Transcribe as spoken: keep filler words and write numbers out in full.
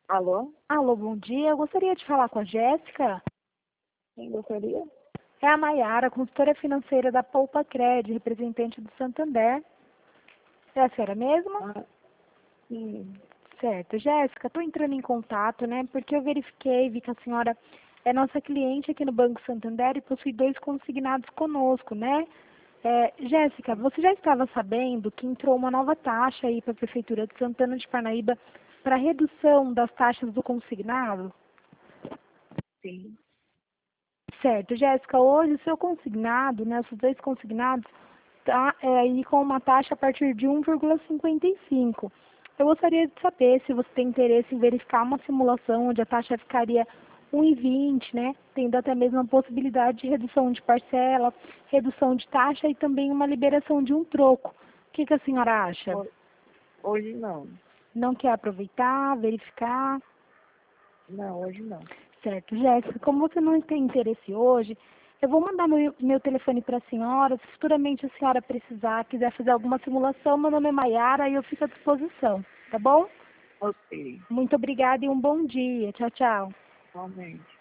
Alô? Alô, bom dia. Eu gostaria de falar com a Jéssica. Quem gostaria? É a Maiara, consultora financeira da Poupa Cred, representante do Santander. É a senhora mesma? Ah, sim. Certo. Jéssica, estou entrando em contato, né? Porque eu verifiquei, vi que a senhora é nossa cliente aqui no Banco Santander e possui dois consignados conosco, né? É, Jéssica, você já estava sabendo que entrou uma nova taxa aí para a Prefeitura de Santana de Parnaíba para redução das taxas do consignado? Sim. Certo, Jéssica, hoje o seu consignado, né, os dois consignados, tá é, aí com uma taxa a partir de um vírgula cinquenta e cinco. Eu gostaria de saber se você tem interesse em verificar uma simulação onde a taxa ficaria um vírgula vinte, né, tendo até mesmo a possibilidade de redução de parcela, redução de taxa e também uma liberação de um troco. O que, que a senhora acha? Ho- Hoje não. Não quer aproveitar, verificar? Não, hoje não. Certo, Jéssica, como você não tem interesse hoje, eu vou mandar meu, meu telefone para a senhora. Se futuramente a senhora precisar, quiser fazer alguma simulação, meu nome é Maiara e eu fico à disposição, tá bom? Ok. Muito obrigada e um bom dia. Tchau, tchau. Realmente.